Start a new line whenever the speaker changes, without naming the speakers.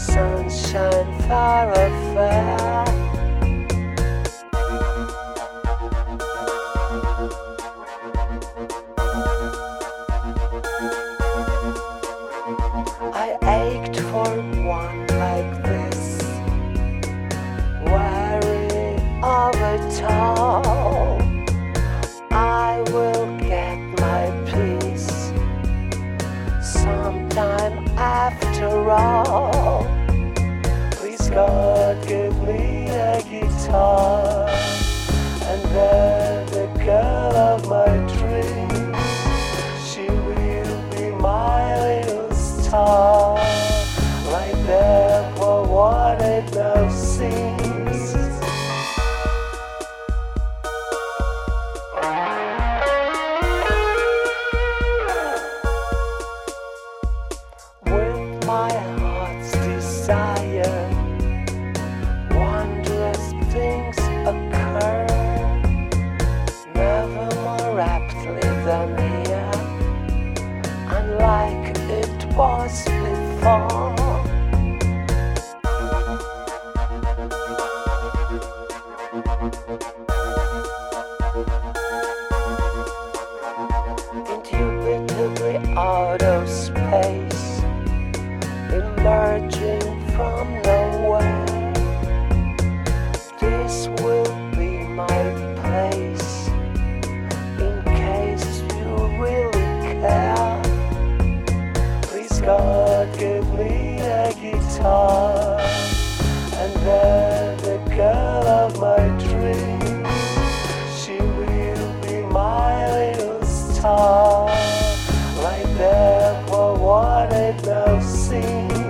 sunshine far afar. I ached for one like this, weary of it all. I will get my peace sometime after all. Please God, give me a guitar, and then the girl of my dreams, she will be my little star, right there for what it now seems. With my heart's desire, wondrous things occur, never more rapidly than here, unlike it was before. Indubitably out of space, emerging from nowhere, this will be my place, in case you really care. Please God, give me a guitar, and then the girl of my dreams, she will be my little star, right there for what it now seems.